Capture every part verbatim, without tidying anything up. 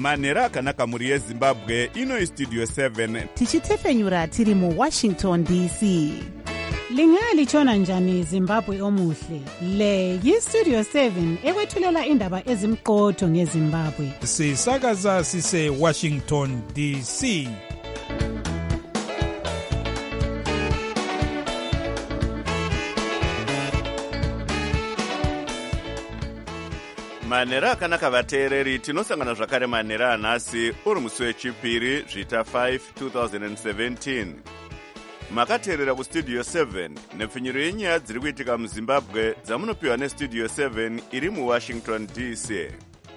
manhero akanaka mhuri yezimbabwe. Ino istudio seven tichitefenyura tiri muwashington D C. Lingalitshona njani Zimbabwe omuhle? Le yistudio seven ekwethulela indaba ezimqotho ngeZimbabwe. Sisakaza sise Washington D C. manhero akanaka vateereri, tinosangana zvakare manhero anhasi uri musi wechipiri zvita five twenty seventeen. Makateerera kustudio seven nepfinyiro yenyaya dziri kuitika muzimbabwe dzamunopiwa nestudio seven iri muwashington D C.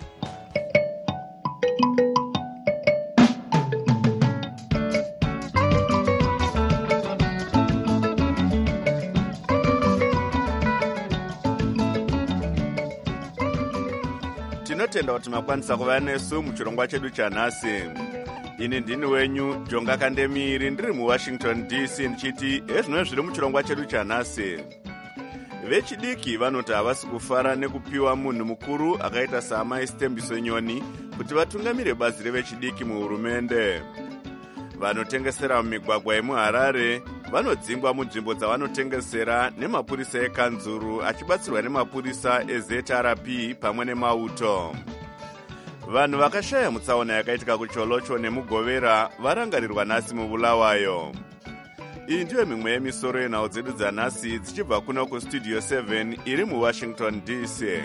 Tinotenda kuti makwanisa kuva nesu muchirongwa chedu chanhasi. Ini ndini wenyu Jonga Kandemiri ndiri muwashington D C ndichiti ezvino zviri muchirongwa chedu chanhasi. Vechidiki vanoti havasi kufara nekupiwa munhu mukuru akaita saamai Stembiso Nyoni kuti vatungamire bazi revechidiki muhurumende. Vanotengesera mumigwagwa yemuHarare vanodzingwa munzvimbo dzavanotengesera nemapurisa ekanzuru achibatsirwa nemapurisa eZ R P pamwe nemauto. Vanhu vakashaya mutsaona yakaitika kuCholocho nemuGovera varangarirwa nhasi muBulawayo. Iyi ndiyo mimwe yemisoro yenhau dzedu dzanhasi dzichibva kuno kustudio seven iri muwashington D C.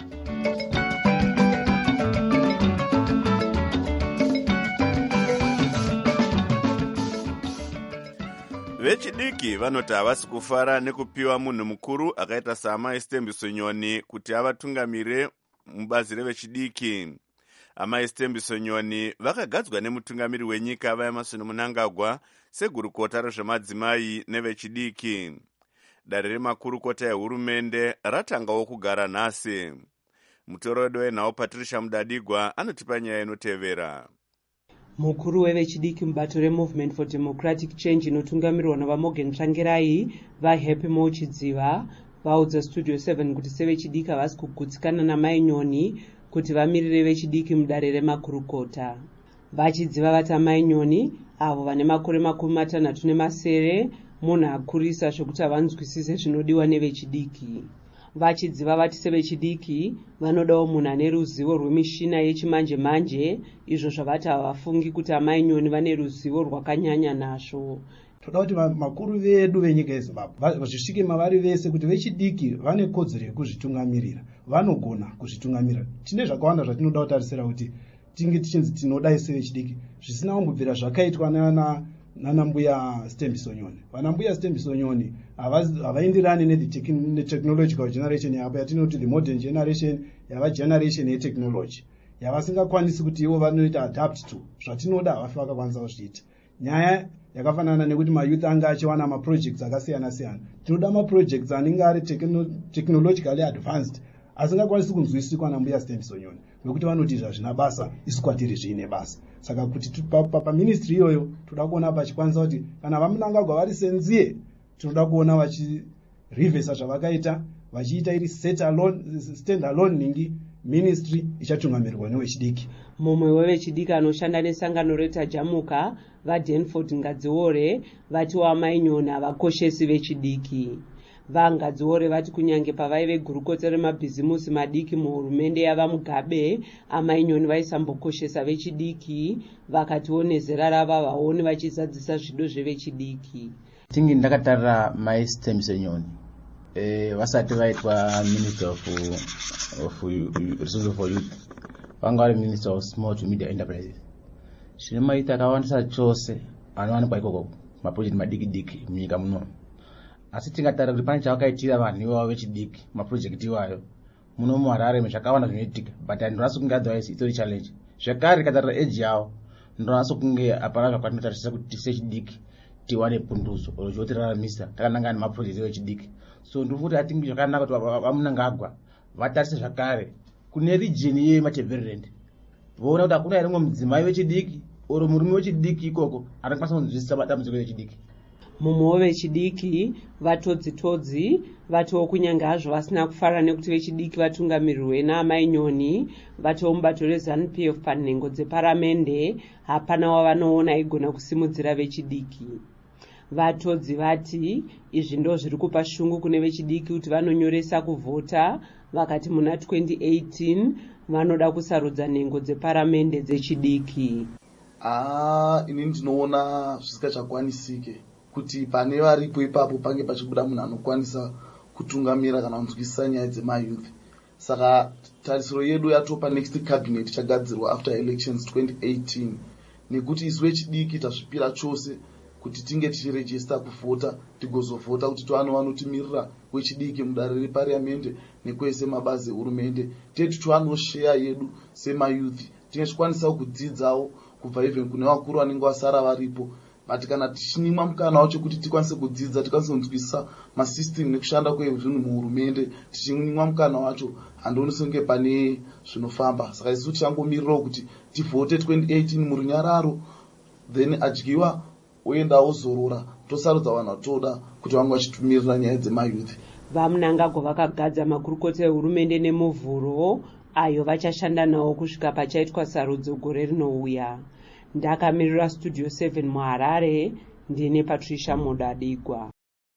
Vechidiki vanoti havasi kufara nekupiwa munhu mukuru akaita saamai Stembiso Nyoni kuti avatungamire mubazi revechidiki. Amai Stembiso Nyoni vakagadzwa nemutungamiri wenyika vaEmmerson Mnangagwa segurukota rezvemadzimai nevechidiki. Dare remakurukota ehurumende ratangawo kugara nhasi. Mutorodo wenhau Patricia Mudadigwa anotipa nyaya inotevera. Mukuru wevechidiki mubato reMovement for Democratic Change inotungamirwa navaMorgan Tsvangirai vaHappy Mochidziva vaudza studio seven kuti sevechidiki havasi kugutsikana namai Nyoni kuti vamirire vechidiki mudare remakurukota. Vachidziva vati amai Nyoni avo vane makore makumi matanhatu nemasere munhu akurisa zvokuti havanzwisise zvinodiwa nevechidiki. Vachidziva vati sevechidiki vanodawo munhu ane ruzivo rwemishina yechimanje manje, izvo zvavati havafungi kuti amai Nyoni vane ruzivo rwakanyanya nazvo. Toda kuti makuru vedu venyika yeZimbabwe vazvisvike mavari vese kuti vechidiki vane kodzero yekuzvitungamirira, vanogona kuzvitungamirira. Tine zvakawanda zvatinoda kutarisira kuti tinge tichinzi tinoda ise vechidiki zvisina kumbobvira zvakaitwa nana nana mbuya Stembiso Nyoni. Vana mbuya Stembiso Nyoni havaenderani netechnological generation yapa yatinoti the modern generation yava generation yetechnology yavasingakwanisi kuti ivo vanoita adapt to zvatinoda havafi vakakwanisa kuzviita. Nyaya yakafanana nekuti mayouth anga achiwana maprojects akasiyana siyana. Tinoda maprojects anenge ari technologically advanced asingakwanisi kunzwisikwa nambuya Stembiso Nyoni nekuti vanoti zvazvina basa isu kwatiri zviine basa. Saka kuti paministry iyoyo toda kuona pachikwanisa kuti kana vaMnangagwa vari senziye tinoda kuona vachirivhesa zvavakaita vachiita iri set alone stand alone ningi ministry ichatungamirwa nevechidiki. Mumwe wevechidiki anoshanda nesangano retajamuka vaDanford Ngadziore vati amai Nyoni havakoshesi vechidiki. VaNgadziore vati kunyange pavaive gurukota remabhizimusi madiki muhurumende yavaMugabe amai Nyoni vaisambokoshesa vechidiki, vakatiwo nezera rava vaoni vachizadzisa zvido zvevechidiki. Tingi ndakatarira mai Stembiso Nyoni eh vasati vaitwa Minister of of Resources for Youth vanga vari Minister of Small to Medium Enterprises. Zvine maita akawandisa chose anowanikwa ikoko maproject madiki diki munyika muno. Asi tingatarira kuti pane chavakaitira vanhu ivavo vechidiki maproject iwayo muno muHarare zvakawanda zvinoitika, but handinasi kunge otherwise itori challenge. Zvakare tikatarira age yavo ndinonasa kunge hapana zvakatinotarisira kuti sechidiki tiwane punduso rochotiraramisa takanangana nemaproject echidiki. So ndofuti atingi zvakanaka kuti vaMnangagwa vatarise zvakare kune region yeMatabeleland voona kuti hakuna rimwe mudzimai wechidiki oro murume wechidiki ikoko anokwanisa kunzwisisa matambudziko echidiki. mumwewo vechidiki vatodzi-todzi vatiwo kunyange hazvo vasina kufara nekuti vechidiki vatungamirirwe naamai Nyoni, vatiwo mubato reZANU-P F panhengo dzeparamende hapana wavanoona igona kusimudzira vechidiki. Vatodzi vati izvi ndo zviri kupa shungu kune vechidiki kuti vanonyoresa kuvhota, vakati muna twenty eighteen vanoda kusarudza nhengo dzeparamende dzechidiki. Ah, ini ndinoona zvisingachakwanisike kuti pane varipo ipapo pange pachibuda munhu anokwanisa kutungamira kana kunzwisisa nyaya dzemayouth. Saka tarisiro yedu yatopa next cabinet chagadzirwa after elections twenty eighteen, nekuti isu vechidiki tazvipira chose kuti tinge tichirejista kuvhota, tigozovhota kuti tiwane vanotimirira wechidiki mudare repariamende nekwese mabazi ehurumende, tetu tiwanosheya yedu semayouth, tinge tichikwanisa kudzidzawo kubva even kune vakuru vanenge vasara varipo. But kana tichinyimwa mukana wacho kuti tikwanise kudzidza, tikwanise kunzwisisa masystem nekushanda kwezvinhu muhurumende, tichinyimwa mukana wacho handioni senge pane zvinofamba. Saka isu tichangomirirawo kuti tivhote twenty eighteen murunyararo, then adyiwa oenda ozorora, tosarudza vanhu vatoda kuti vange vachitumirira nyaya dzemayouth. VaMnangagwa vakagadza makurukota ehurumende nemuvhuro ayo vachashanda nawo kusvika pachaitwa sarudzo gore rinouya. Ndakamirira Studio seven muHarare, ndine Patricia Modadigwa.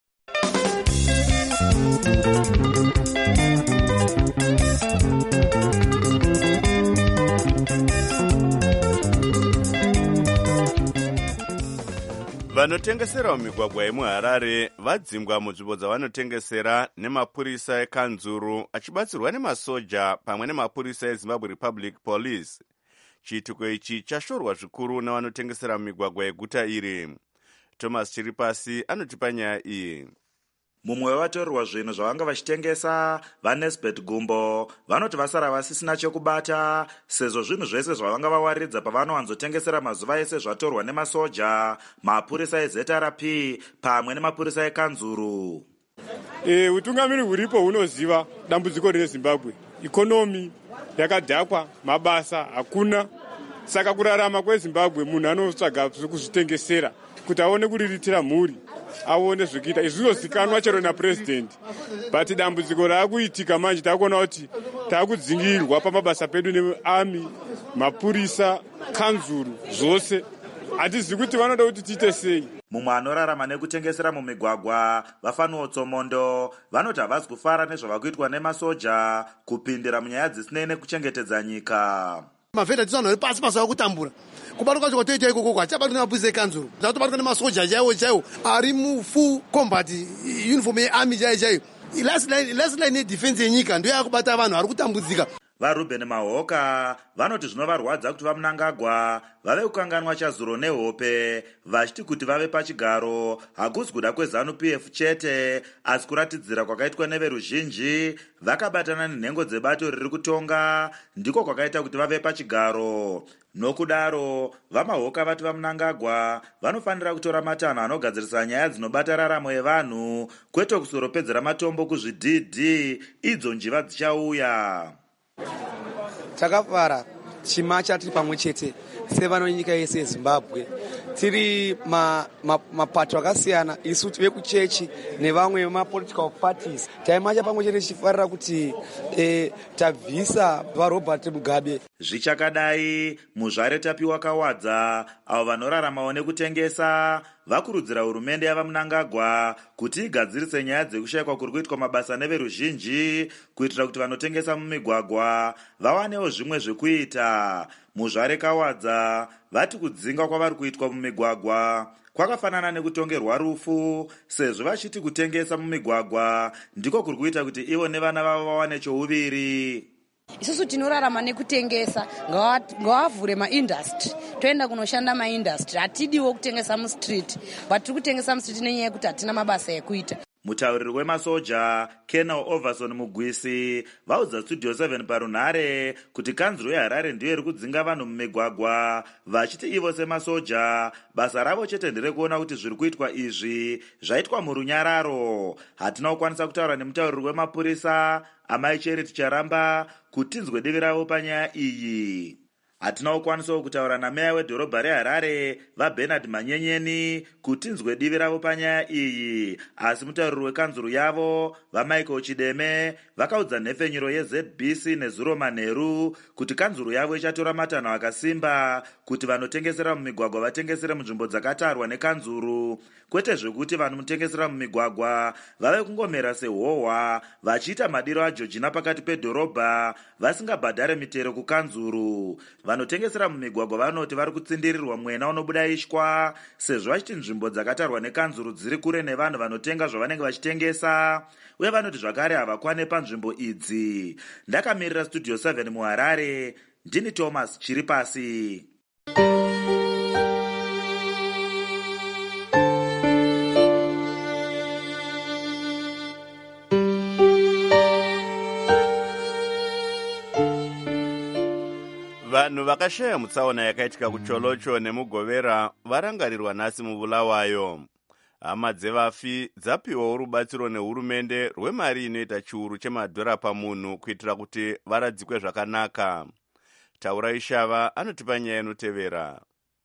Vanotengesera mumigwagwa yemuHarare vadzingwa munzvimbo dzavanotengesera nemapurisa ekanzuru achibatsirwa nemasoja pamwe nemapurisa eZimbabwe Republic Police. Chiitiko ichi chashorwa zvikuru navanotengesera mumigwagwa yeguta iri. Thomas Chiripasi anotipa nyaya iyi. Mumwe wevatorirwa zvinhu zvavanga vachitengesa, vaNesbet Gumbo, vanoti vasara vasisina chekubata sezvo zvinhu zvese zvavanga vawaridza pavanowanzotengesera mazuva ese zvatorwa nemasoja, mapurisa eZ R P pamwe nemapurisa ekanzuru. E, utungamiri huripo hunoziva dambudziko reZimbabwe. Ikonomi yakadhakwa, mabasa hakuna. Saka kurarama kweZimbabwe munhu anotsvaga kuzvitengesera kuti aone kuriritira mhuri, aone zvokuita. Izvi zvinozikanwa chero napresident. But dambudziko raakuitika manje takuona kuti taakudzingirwa pamabasa pedu nearmy, mapurisa, kanzuru, zvose. Hatizivi kuti vanoda kuti tiite sei. Mumwe anorarama nekutengesera mumigwagwa, Vafaniwo Tsomondo, vanoti havasi kufara nezvavakuitwa nemasoja kupindira munyaya dzisinei nekuchengetedza nyika. Mavhedha tisanhu ari pasi pasi vakutambura. Kubatwa kwacho kwatoita ikoko kwachabatwa nemapurisa ekanzuru. Zvatobatwa nemasoja chaiwo chaiwo ari mufull combat uniform yearmy chaiyo chaiyo. Last line yedefense yenyika ndiyo yakubata vanhu vari kutambudzika. VaRuben Mahoka vanoti zvinovarwadza kuti vaMnangagwa vave kukanganwa chazuro nehope, vachiti kuti vave pachigaro hakusi kuda kweZANU-P F chete, asi kuratidzira kwakaitwa neveruzhinji vakabatana nenhengo dzebato riri kutonga ndiko kwakaita kuti vave pachigaro. Nokudaro vaMahoka vati vaMnangagwa vanofanira kutora matanho anogadzirisa nyaya dzinobata raramo yevanhu, kwete kusoropedzera matombo kuzvidhidhi, idzo njiva dzichauya. Takafara chima chatiri pamwe chete sevanonyika yese yeZimbabwe, tiri mapato akasiyana, isu vekuchechi nevamwe vemapolitical parties taimacha pamwe chete tichifarira kuti e, tabvisa vaRobert Mugabe. Zvichakadai, muzvare Tapiwa Kawadza, avo vanoraramawo nekutengesa, vakurudzira hurumende yavaMnangagwa kuti igadzirise nyaya dzekushayikwa kuri kuitwa mabasa neveruzhinji kuitira kuti vanotengesa mumigwagwa vawanewo zvimwe zvekuita. Muzvare Kawadza vati kudzinga kwavari kuitwa mumigwagwa kwakafanana nekutongerwa rufu, sezvo vachiti kutengesa mumigwagwa ndiko kuri kuita kuti ivo nevana vavo vawane chouviri. Isusu tinorarama nekutengesa, ngavavhure maindustry, toenda kunoshanda maindustry. Hatidiwo kutengesa mustreet, but tiri kutengesa mustreet nenyaya yekuti hatina mabasa ekuita. Mutauriri wemasoja Colonel Overson Mugwisi vaudza Studio seven parunhare kuti kanzuro yeHarare ndiyo iri kudzinga vanhu mumigwagwa, vachiti ivo semasoja basa ravo chete nderekuona kuti zviri kuitwa izvi zvaitwa murunyararo. Hatina kukwanisa kutaura nemutauriri wemapurisa Amai Charity Charamba kuti tinzwe divi ravo panyaya iyi. hatina kukwanisawo kutaura nameya wedhorobha reharare vabernard manyenyeni kuti nzwe divi ravo panyaya iyi, asi mutauriri wekanzuru yavo vamichael chideme vakaudza nhefenyuro yezbc nezuro manheru kuti kanzuru yavo ichatora matanho akasimba kuti vanotengesera mumigwagwa vatengesere munzvimbo dzakatarwa nekanzuru, kwete zvekuti vanotengesera mumigwagwa vave kungomera sehohwa vachiita madiro ajojina pakati pedhorobha vasingabhadhare mitero kukanzuru. Vanotengesera mumigwagwa vanoti vari kutsindirirwa mwena unobuda ishwa sezvo vachiti nzvimbo dzakatarwa nekanzuru dziri kure nevanhu vanotenga zvavanenge vachitengesa, uye vanoti zvakare havakwane panzvimbo idzi. Ndakamirira studio seven muharare, ndini Thomas Chiripasi. Vanhu vakashaya mutsaona yakaitika kucholocho nemugovera varangarirwa nhasi mubulawayo. Hama dzevafi dzapiwawo rubatsiro nehurumende rwemari inoita chiuru chemadhora pamunhu kuitira kuti varadzikwe zvakanaka. Taura Ishava anotipa nyaya inotevera.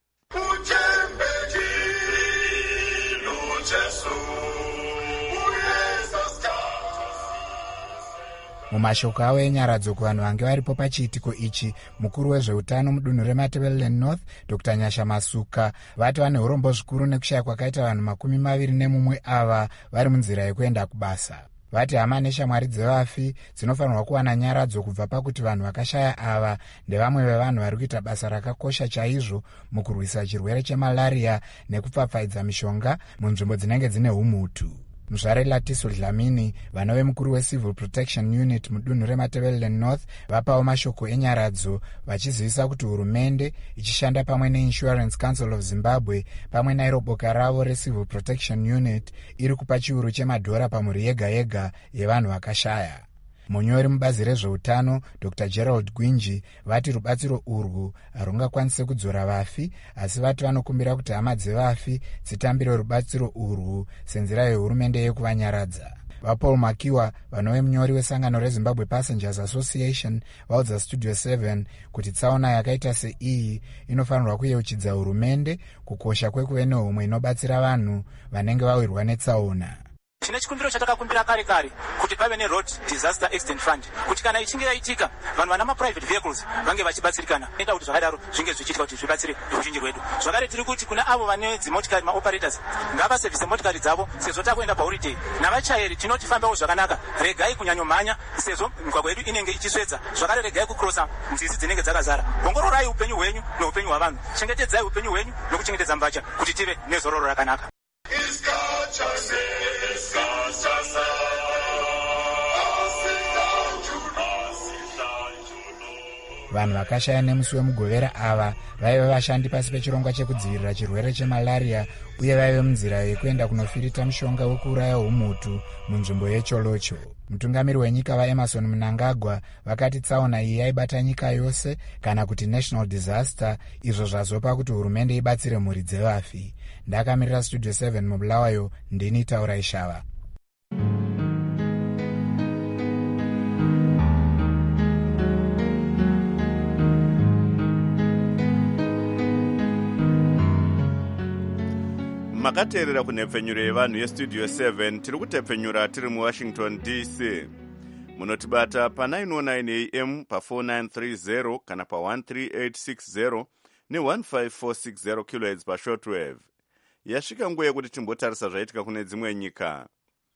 Mumashoko avo enyaradzo kuvanhu vange varipo pachiitiko ichi, mukuru wezveutano mudunhu reMatabeleland North Doctor Nyasha Masuka vati vane urombo zvikuru nekushaya kwakaita vanhu makumi maviri nemumwe ava vari munzira yekuenda kubasa. Vati hama neshamwari dzevafi dzinofanirwa kuwana nyaradzo kubva pakuti vanhu vakashaya ava ndevamwe vevanhu vari kuita basa rakakosha chaizvo mukurwisa chirwere chemalaria nekupfapfaidza mishonga munzvimbo dzinenge dzine umhutu. Muzvare Latiso Dlamini, vanove mukuru weCivil Protection Unit mudunhu reMatabeleland North, vapawo mashoko enyaradzo vachizivisa kuti hurumende ichishanda pamwe neInsurance Council of Zimbabwe pamwe nairo boka ravo reCivil Protection Unit iri kupa chiuru chemadhora pamhuri yega yega yevanhu vakashaya. Munyori mubazi rezveutano Doctor Gerald Gwinji vati rubatsiro urwu harungakwanise kudzora vafi, asi vati vanokumbira kuti hama dzevafi dzitambire rubatsiro urwu senzira yehurumende yekuvanyaradza. VaPaul Makiwa, vanove munyori wesangano reZimbabwe Passengers Association, vaudza Studio seven kuti tsaona yakaita seiyi inofanirwa kuyeuchidza hurumende kukosha kwekuve nehumwe inobatsira vanhu vanenge vawirwa netsaona. Chine chikumbiro chatakakumbira kare kare kuti pave neRoad Disaster Accident Fund kuti kana ichinge yaitika vanhu vana maprivate vehicles vange vachibatsirikana. Enda kuti zvakadaro zvinge zvichiitika kuti zvibatsire ruzhinji rwedu. Zvakare tiri kuti kuna avo vane dzimotikari maoperators ngavasevhise motikari dzavo sezvo takuenda paholiday, navachairi tinoti fambawo zvakanaka, regai kunyanyomhanya sezvo migwagwa yedu inenge ichisvedza. Zvakare regai kukrosa nzizi dzinenge dzakazara. Ongororai upenyu hwenyu neupenyu hwavanhu, chengetedzai upenyu hwenyu nokuchengetedza mbacha kuti tive nezororo rakanaka. Vanhu vakashaya nemusi wemugovera ava vaive vashandi pasi pechirongwa chekudzivirira chirwere chemalaria uye vaive munzira yekuenda kunofirita mushonga wekuuraya umhutu munzvimbo yecholocho. Mutungamiri wenyika vaEmerson Mnangagwa vakati tsaona iyi yaibata nyika yose kana kuti national disaster, izvo zvazopa kuti hurumende ibatsire mhuri dzevafi. Ndakamirira Studio seven mubulawayo, ndini Taura Ishava. Makateerera kunhepfenyuro yevanhu yestudio seven, tiri kutepfenyura tiri muWashington D C. Munotibata pa nine oh nine A M, pa four nine three zero kana pa one three eight six zero ne one five four six zero kilohertz pa shortwave. Yasvika nguva yekuti timbotarisa zvaitika kune dzimwe nyika.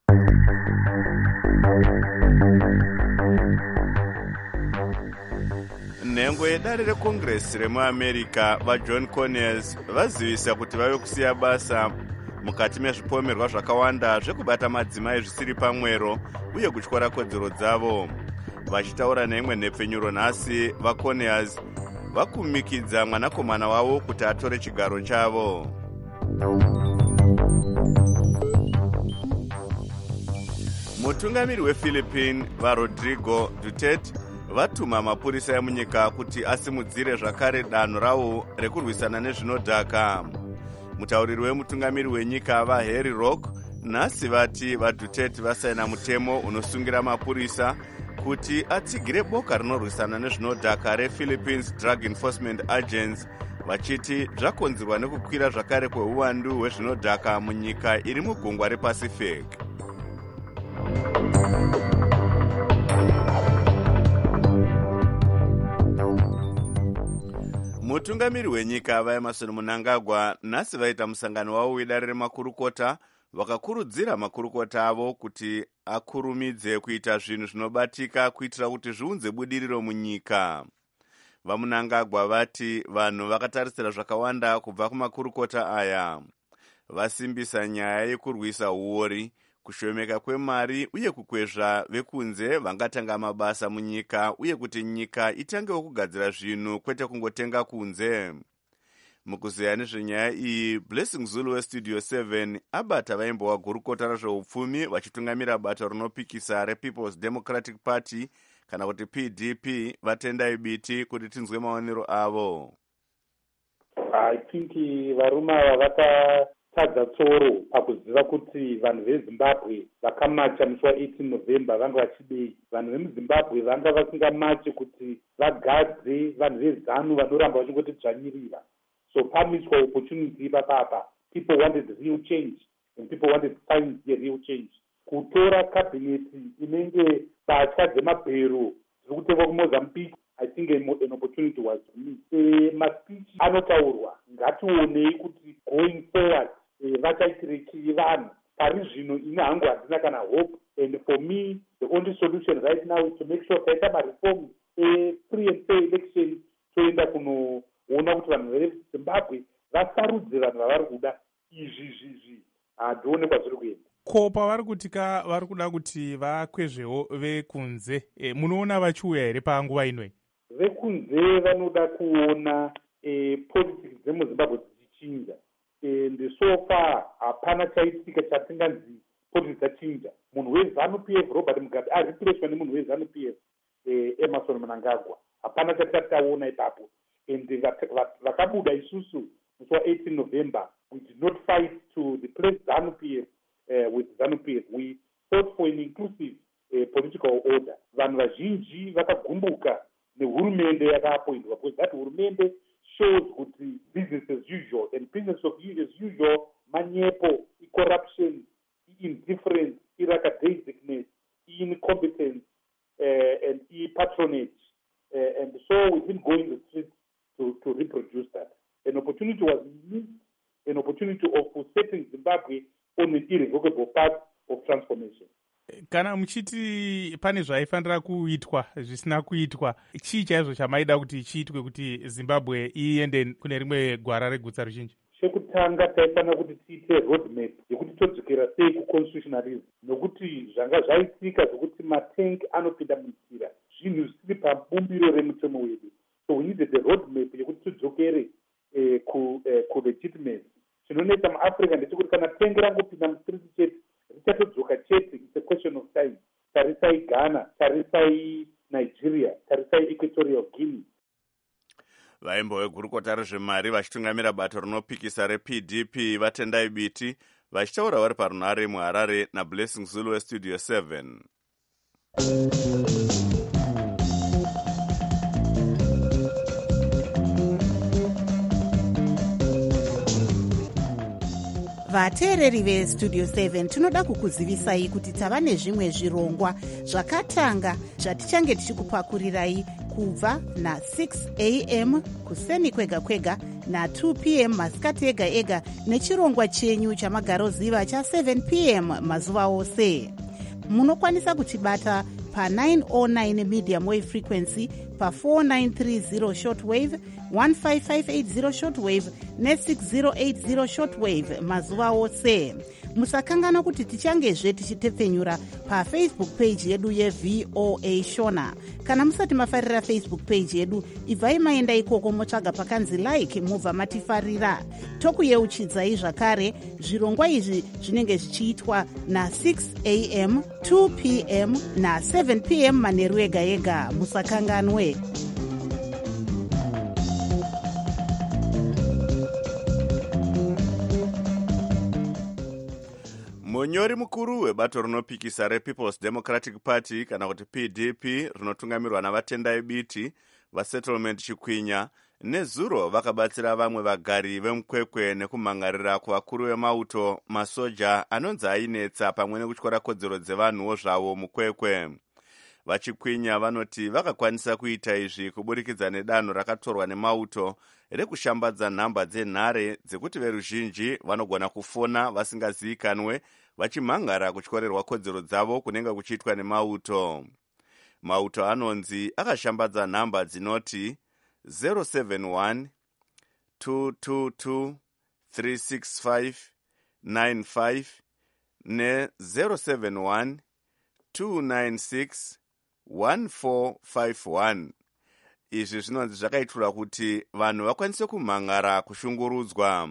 Nhengo yedare reCongress remuAmerica vaJohn Conyers vazivisa kuti vave kusiya basa mukati mezvipomerwa zvakawanda zvekubata madzimai zvisiri pamwero uye kutyora kodzero dzavo. Vachitaura neimwe nhepfenyuro nhasi, vaConyers vakumikidza mwanakomana wavo kuti atore chigaro chavo. Mutungamiri wePhilippine vaRodrigo Duterte vatuma mapurisa emunyika kuti asimudzire zvakare danho ravo rekurwisana nezvinodhaka. Mutauriri wemutungamiri wenyika vaHarry Roque nhasi vati vaduterte vasaina mutemo unosungira mapurisa kuti atsigire boka rinorwisana nezvinodhaka rephilippines drug enforcement agents, vachiti zvakonzerwa nekukwira zvakare kweuwandu hwezvinodhaka munyika iri mugungwa repacific. mutungamiri wenyika vaemarson mnangagwa nhasi vaita musangano wavo wedare remakurukota, vakakurudzira makurukota avo kuti akurumidze kuita zvinhu zvinobatika kuitira kuti zviunze budiriro munyika. vamunangagwa vati vanhu vakatarisira zvakawanda kubva kumakurukota aya. Vasimbisa nyaya yekurwisa uori, kushomeka kwemari uye kukwezva vekunze vangatanga mabasa munyika, uye kuti nyika itangewo kugadzira zvinhu kwete kungotenga kunze. mukuzeya nezvenyaya iyi, Blessing Zulu westudio seven abata vaimbo wagurukota rezveupfumi vachitungamira bato rinopikisa rePeople's Democratic Party kana kuti P D P vatendai biti kuti tinzwe maonero avo. I think varume ava vakatadza tsoro pakuziva kuti vanhu veZimbabwe vakamacha musi wa-eighteen November vanga vachidei. Vanhu vemuZimbabwe vanga vasingamache kuti vagadze vanhu veZanu vanoramba vachingoti dzvanyirira. So pamiswa opportunity papapa. People wanted real change and people wanted to find the real change. Kutora cabinet inenge patya dzemabhero dziri kutengwa kuMozambique, I think an opportunity was missed. E, maspeech anotaurwa ngationei kuti going forward e, vachaitire chii vanhu. Pari zvino ine hangu handina kana hope, and for me the only solution right now is to make sure taita mareform e, free and fair election toenda kunoona kuti vanhu veZimbabwe vasarudze vanhu vavari kuda. Izvi zvizvi handionekwa zviri kuenda. Ko pavari kutika vari kuda kuti vakwezvewo vekunze, e, munoona vachiuya here panguva inoi? Vekunze vanoda kuona e, politics dzemuZimbabwe dzichichinja, and so far hapana chaitika chatinganzi politics dzachinja. Munhu weZanu P F Robert Mugabe arireplaced nemunhu weZanu P F e, Emerson Mnangagwa. Hapana chatataona ipapo, and vakabuda isusu musi wa-eighteen November. We did not fight to replace ZANU P F uh, with ZANU P F. We fought for an inclusive uh, political order. Vanhu vazhinji vakagumbuka nehurumende yakaappointwa, because that hurumende shows kuti business as usual, and business of as usual manyepo, corruption, indifference, iracadaisicness, incompetence, uh, and patronage, uh, and so we didn't go in the streets to, to reproduce that. An opportunity was missed, an opportunity of setting Zimbabwe on an irrevocable path of transformation. Kana muchiti pane zvaifanira kuitwa zvisina kuitwa, chii chaizvo chamaida kuti chiitwe kuti Zimbabwe iende kune rimwe gwara regutsa ruzhinji? Chekutanga taifanira kuti tiite roadmap yekuti todzokera sei kuconstitutionalism, nokuti zvanga zvaitika zvokuti matank anopinda munzira, zvinhu zvisiri pabumbiro remutemo wedu. So we needed a roadmap yekuti tidzokere eh, ku, eh, ku legitimacy. Chinonetsa muAfrica ndechekuti kana tengi rangopinda mustriti chete richatodzoka chete. It's a question of time. Tarisai Ghana, tarisai Nigeria, tarisai Equatorial Guinea. Vaimbo vegurukota rezvemari vachitungamira bato rinopikisa reP D P vatendai biti vachitaura vari parunare muHarare naBlessing Zulu westudio seven. vateereri vestudio seven tinoda kukuzivisai kuti tava nezvimwe zvirongwa zvakatanga zvatichange tichikupakurirai kubva na-six a m kuseni kwega kwega na-two p m masikati ega ega nechirongwa chenyu chamagaroziva cha-seven p m mazuva ose. Munokwanisa kutibata pa-nine oh nine medium wave frequency, pa-four nine three zero shortwave, one five five eight zero shortwave ne-six zero eight zero shortwave mazuva ose. Musakangana kuti tichangezve tichitepfenyura pafacebook page yedu yeV O A Shona. Kana musati mafarira Facebook page yedu, ibvai maenda ikoko motsvaga pakanzi like mubva matifarira. Tokuyeuchidzai zvakare zvirongwa izvi zvinenge zvichiitwa na-six a m, two p m na-seven p m manheru ega ega. Musakanganwe. munyori mukuru webato rinopikisa repeoples democratic party kana kuti P D P rinotungamirwa navatendai biti vasettlement Chikwinya nezuro vakabatsira vamwe vagari vemukwekwe nekumhangarira kuvakuru vemauto masoja anonzi ainetsa pamwe nekutyora kodzero dzevanhuwo zvavo mukwekwe. VaChikwinya vanoti vakakwanisa kuita izvi kuburikidza nedanho rakatorwa nemauto rekushambadza nhamba dzenhare dzekuti veruzhinji vanogona kufona vasingazivikanwe vachimhangara kutyorerwa kodzero dzavo kunenge kuchiitwa nemauto. Mauto anonzi akashambadza nhamba dzinoti zero seven one two two two three six five nine five ne zero seven one two nine six one four five one. Izvi zvinonzi zvakaitirwa kuti vanhu vakwanise kumhangara kushungurudzwa.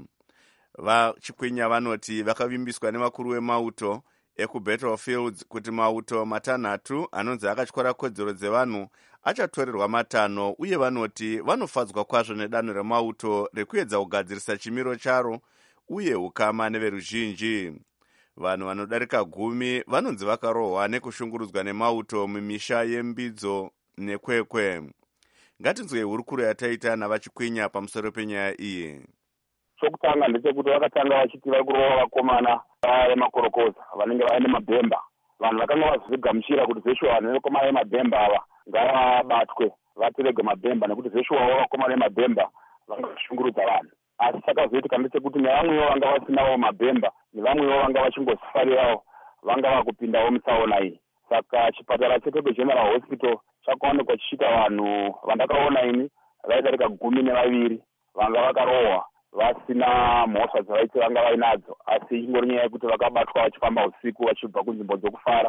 VaChikwinya vanoti vakavimbiswa nevakuru vemauto ekubattlefields kuti mauto matanhatu anonzi akatyora kodzero dzevanhu achatorerwa matano, uye vanoti vanofadzwa kwazvo nedanho remauto rekuedza kugadzirisa chimiro charo uye ukama neveruzhinji. Vanhu vanodarika gumi vanonzi vakarohwa nekushungurudzwa nemauto mumisha yembidzo nekwekwe. Ngatinzwei hurukuro yataita navaChikwinya pamusoro penyaya iyi. Chokutanga ndechekuti vakatanga vachiti vari kurova vakomana vemakorokoza vanenge vaine mabhemba. Vanhu vakanga vazvigamuchira kuti zveshuwa vanhu vekomana vemabhemba ava ngavabatwe vatirege mabhemba, nekuti zveshuwawo vakomana vemabhemba vangashungurudza vanhu. Asi chakazoitika ndechekuti nevamwewo vanga vasinawo mabhemba nevamwewo vanga vachingosifarirawo vanga vakupindawo mutsaona iyi. Saka chipatara chekwekwe General Hospital chakaonekwa chichiita vanhu vandakaona ini vaidarika gumi nevaviri vanga vakarohwa vasina mhosva dzavaiti vanga vainadzo, asi ingori nyaya yekuti vakabatwa vachifamba usiku vachibva kunzvimbo dzokufara.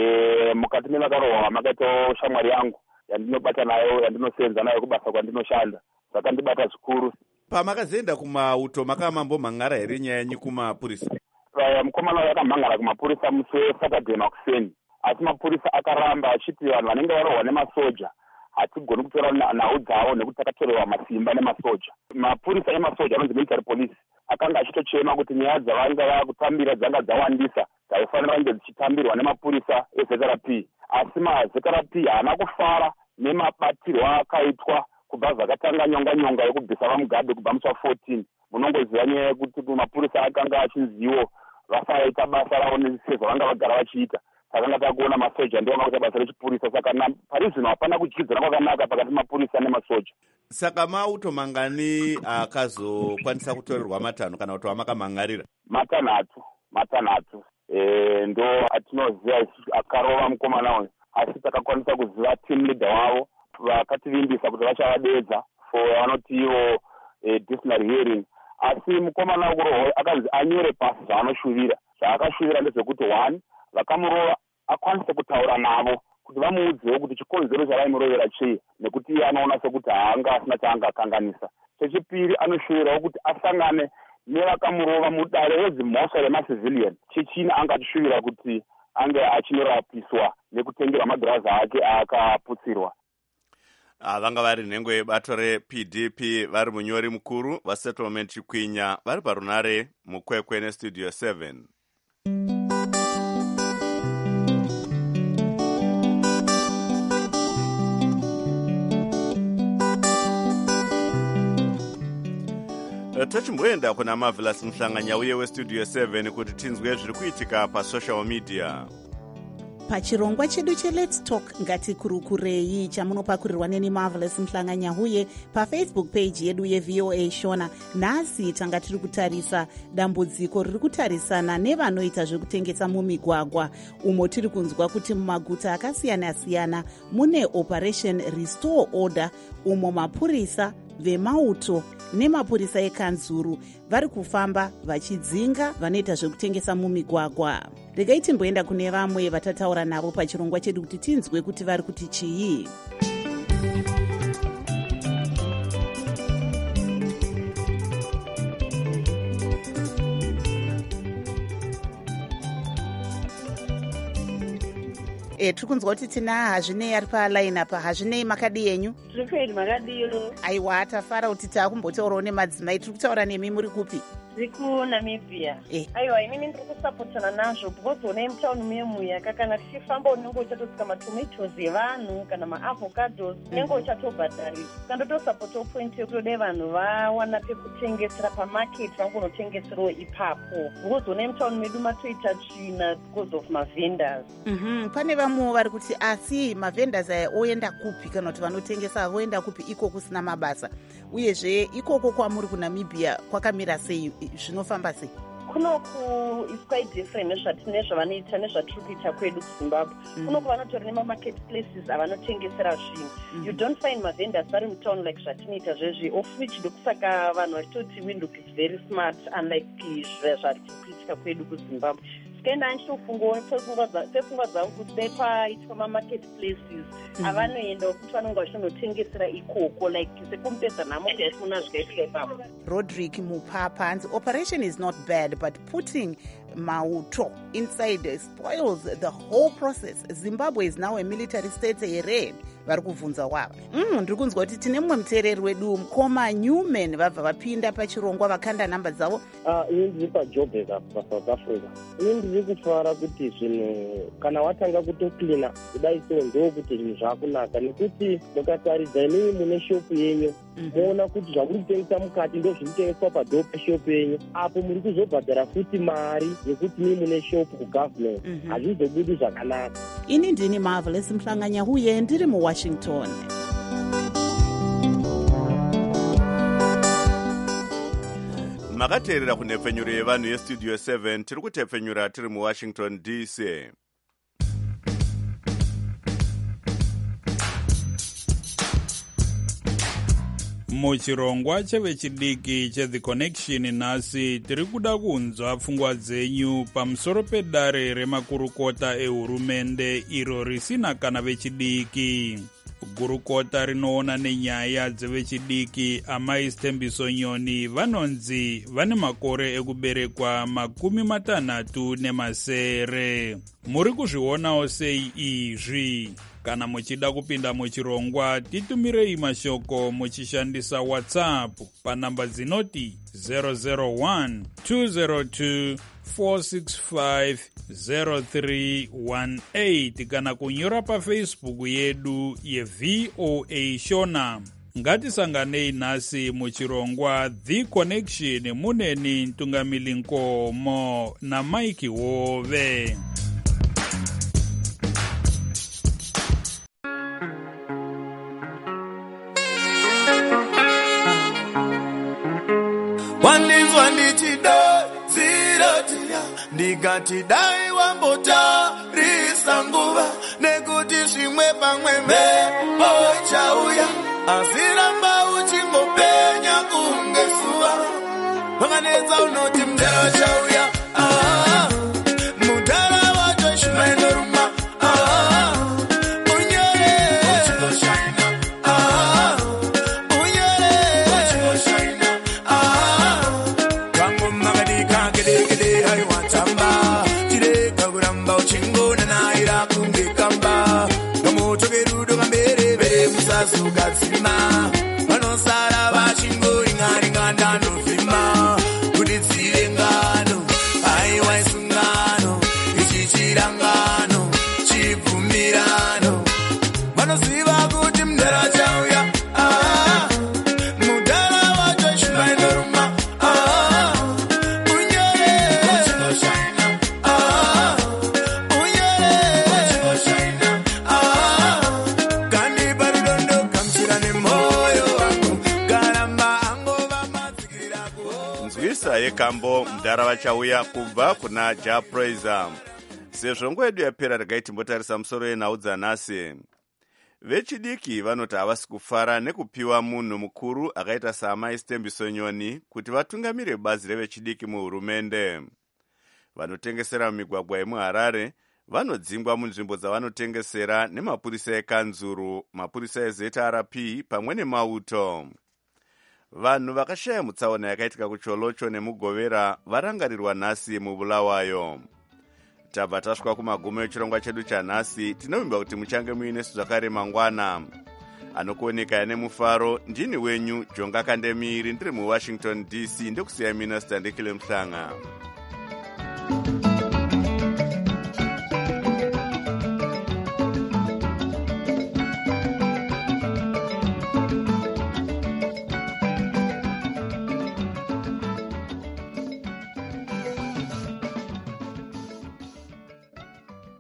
E, mukati mevakarohwa makaitawo shamwari yangu yandinobata nayo yandinosenza nayo kubasa kwandinoshanda, zvakandibata zvikuru. Pamakazoenda kumauto makamambomhangara here nyaya yenyu kumapurisa? Mukomana yakamhangara kumapurisa musi weSaturday makuseni, asi mapurisa akaramba achiti vanhu vanenge varohwa nemasoja hatigoni kutora nhau dzavo nekuti takatorerwa masimba nemasoja. Mapurisa emasoja anonzi military police akanga achitochema kuti nyaya dzavanga vakutambira dzanga dzawandisa dzaifanira kunge dzichitambirwa nemapurisa eZ R P, asi maZ R P haana kufara nemabatirwo akaitwa kubva zvakatanga nyonga nyonga yekubvisa vamugabe kubva musi wa14. Munongoziva nyaya yekuti mapurisa akanga achinziwo vasaita basa ravo nesezvo vanga vagara vachiita. Takanga takuona masoja ndiwo akaita basa rechipurisa, saka pari zvino hapana kudyidzana kwakanaka pakati mapurisa nemasoja. Saka mauto mangani akazokwanisa kutorerwa matano kana kuti wamakamhangarira? Matanhatu, matanhatu. E, ndo atinoziva akarova mukomana uyu, asi takakwanisa kuziva team leader wavo vakativimbisa kuti vachavadedza for vanoti ivo e, disciplinary hearing. Asi mukomana wekurohwa akanzi anyore pasi zvaanoshuvira. Zvaakashuvira ndezvekuti one, vakamurova akwanise kutaura navo kuti vamuudzewo kuti chikonzero chavaimurovera chii, nekuti iye anoona sekuti haanga asina chaangakanganisa. Chechipiri, anoshuvirawo kuti asangane nevakamurova mudare redzimhosva remacivilian. Chechina anga achishuvira kuti ange achinorapiswa nekutengerwa magirazi ake akaputsirwa. Vanga vari nhengo yebato reP D P vari munyori mukuru vasettlement Chikwinya vari parunare mukwekwe nestudio seven. Tachimboenda kuna Marvelous Mhlanganya uye westudio seven kuti tinzwe zviri kuitika pasocial media. Pachirongwa chedu cheLet's Talk ngatikurukurei chamunopakurirwa neni Marvelous Mhlanganya uye paFacebook page yedu yeV O A Shona. Nhasi tanga tiri kutarisa dambudziko riri kutarisana nevanoita zvekutengesa mumigwagwa, umo tiri kunzwa kuti mumaguta akasiyana-siyana mune Operation Restore Order, umo mapurisa vemauto nemapurisa ekanzuru vari kufamba vachidzinga vanoita zvekutengesa mumigwagwa. Regai timboenda kune vamwe vatataura navo pachirongwa chedu kuti tinzwe kuti vari kuti chii. E, tiri kunzwa kuti tina Hazvinei ari paline apa. Hazvinei, makadi yenyu? Tiri makadiyo. Aiwa, tafara kuti taakumbotaurawo nemadzimai. Tiri kutaura nemi, muri kupi? ziku Namibia. Eh. Aiwa, inini ndiri kusapotana nazvo because one mutauni muyemuyaka kana tichifamba unenge uchatotsika matomatoes evanhu kana maavocados unenge uchatobhadharisa kandotosapotao point yekutodai vanhu vawana pekutengesera pamarket vangonotengeserawo ipapo because one mutauni medu matoita tsvina because of mavendors. Mhm, pane vamwe vari kuti asi mavendors aya oenda kupi kana kuti vanotengesa voenda kupi iko kusina mabasa uyezve ikoko kwamuri kunamibia kwakamira sei zvinofamba sei? Kunoku is quite different nezvatine zvavanoita nezvatiri kuita kwedu kuzimbabwe. Mm. Kunoku vanotori nemamarket places avanotengesera zvinhu. Mm. You don't find mavendors vari mutown like zvatinoita zvezvi, of which ndokusaka vanhu vachitoti we look is very smart unlike zvatiri kuitika kwedu kuzimbabwe. Tikaenda anchitofungawo pefungwa dzavo kuti dai paitwa mamarket places avanoendawo kuti vanonga vachinotengesera ikoko like sekumupedza nhamo kuyasimuna zvikaitwa ipapo. Roderick Mupapa hanzi operation is not bad but putting mauto inside spoils the whole process. Zimbabwe is now a military state here vari kubvunza wava. Mm, ndiri kunzwa kuti tine mumwe muteereri wedu mukoma Newman vabva vapinda pachirongwa vakanda namba dzavo. Ini ndiri paJoburg apa paSouth Africa. Ini ndiri kufara kuti zvinhu kana watanga kutoklina kudai so ndokuti zvinhu zvakunaka nekuti mukataridza inini mune shopu yenyu moona kuti zvamuri kutengesa mukati ndo zviri kutengeswa padhoo peshopu yenyu apo muri kuzobhadhara futi mari yekuti nii mune shopu kugovernment hazvizobudi zvakanaka. Ini ndini Marvelous Mhlanganya huye ndiri muWashington. makateerera kunhepfenyuro yevanhu yestudio seven tiri kutepfenyura tiri muwashington D C. muchirongwa chevechidiki cheThe Connection nhasi tiri kuda kunzwa pfungwa dzenyu pamusoro pedare remakurukota ehurumende iro risina kana vechidiki. Gurukota rinoona nenyaya dzevechidiki amai Stembiso Nyoni vanonzi vane makore ekuberekwa makumi matanhatu nemasere. Muri kuzvionawo sei izvi? Kana muchida kupinda muchirongwa titumirei mashoko muchishandisa WhatsApp panamba dzinoti zero zero one two zero two four six five zero three one eight kana kunyora paFacebook yedu yeV O A Shona. Ngatisanganei nhasi muchirongwa The Connection muneni Ntungamili Nkomo na Mike Hove. Wanizwa ndichidai zirotia ndikati dai wambotarisa nguva nekuti zvimwe pamwe mhepo chauya asiramba uchingopenya kunge zuva wakanedza unoti mudhara chauya ah, mudhara wacho shumaindoruma ah, unyore uchingoshaina ah, unyore uchingoshaina ah, kwangu makadika gede gede hai watamba chireka kuramba uchingona naira kunge kamba kamoto kerudo kambere bere musazugadzima vanosara vachingoringaringa ndanovhima kuti dzive ngano aiwa isungano ichi chirangano chibvumirano vanoziva kuti mudhara chauya ah, mudhara wacho shumaindoruma ah, unyore uchingoshaina ah, unyore uchingoshaina ah, kandipa rudondo kamchira nemwoyo wangu karamba angova madzikira kuho nzwisa yekambo mudhara vachauya kubva kuna Japraiser. Sezvo nguva yedu yapera regai timbotarisa musoro yenhau dzanhasi. Vechidiki vanoti havasi kufara nekupiwa munhu mukuru akaita saamai Stembiso Nyoni kuti vatungamire bazi revechidiki muhurumende. Vanotengesera mumigwagwa yemuHarare vanodzingwa munzvimbo dzavanotengesera nemapurisa ekanzuru, mapurisa eZ R P pamwe nemauto. Vanhu vakashaya mutsaona yakaitika kuCholocho nemuGovera varangarirwa nhasi mubulawayo. Tabva tasvika kumagumo echirongwa chedu chanhasi. Tinovimba kuti muchange muinesu zvakare mangwana. anokuoneka nemufaro. Ndini wenyu Jonga Kandemiri ndiri muWashington D C, ndikusiya mina Standekile Mhlanga.